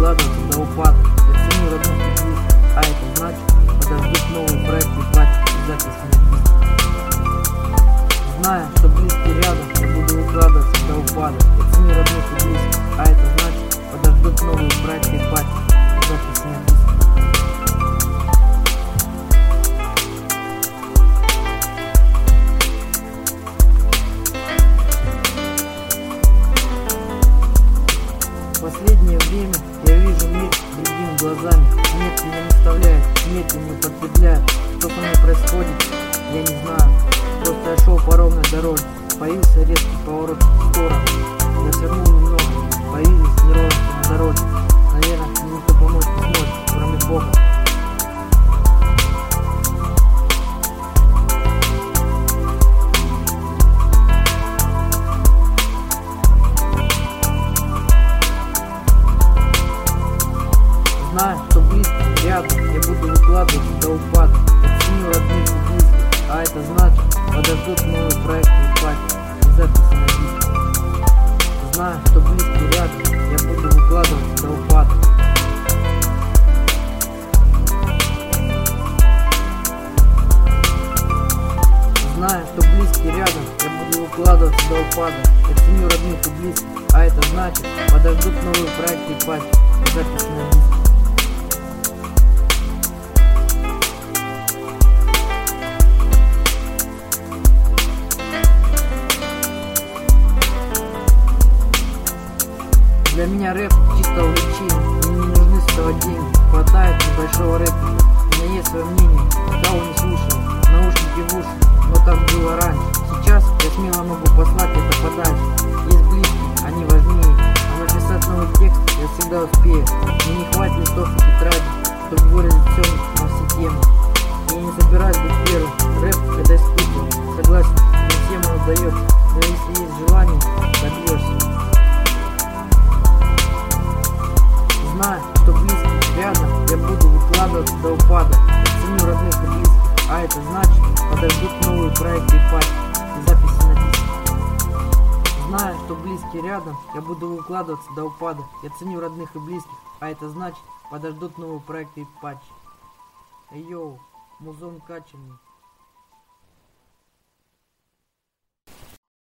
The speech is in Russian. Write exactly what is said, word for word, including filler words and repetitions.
выкладываться до упада. Я ценю родных и близких, а это значит, подождут новые проекты и пати и записи на диске. Зная, что близкие рядом, я буду выкладываться до упада. Я ценю родных и близких, а это значит, подождут новые проекты и пати и записи на диске. В последнее время я вижу мир другими глазами. Нет, меня наставляет, нет, не употребляет. Что со мной происходит, я не знаю. Просто я шел по ровной дороге. Появился резкий поворот в сторону. Я свернул немного. Появились неровности на дороге. Наверное, мне никто помочь не сможет, кроме Бога. Знаю, что близких рядом, я буду выкладываться до упада. Я ценю родных и близких, а это значит, подождут новые проекты и пати и записи на диске. Знаю, что близкие рядом, я буду выкладываться до упада. Знаю, что близкие рядом, я буду выкладываться до упада. Я ценю родных и близких, а это значит, подождут новые проекты и пати и записи на диске. Для меня рэп чисто увлечение, мне не нужны с этого деньги, хватает небольшого рэпа. У меня есть свое мнение, кого не слушал, наушники в уши, но так было раньше. Сейчас я смело могу послать это подальше. Есть близкие, они важнее, а написать новый текст я всегда успею. Мне не хватит листов и тетради, чтобы выразить все на все темы. Я не собираюсь быть первым, рэп это искусство, согласен, не всем он удается, но если есть желание, добьешься. Знаю, что близких рядом, я буду выкладываться до упада. Я ценю родных и близких, а это значит, подождут новые проекты и пати и записи на диске. Знаю, что близкие рядом, я буду выкладываться до упада. Я ценю родных и близких, а это значит, подождут новые проекты и пати. Эй йоу, музон каченый.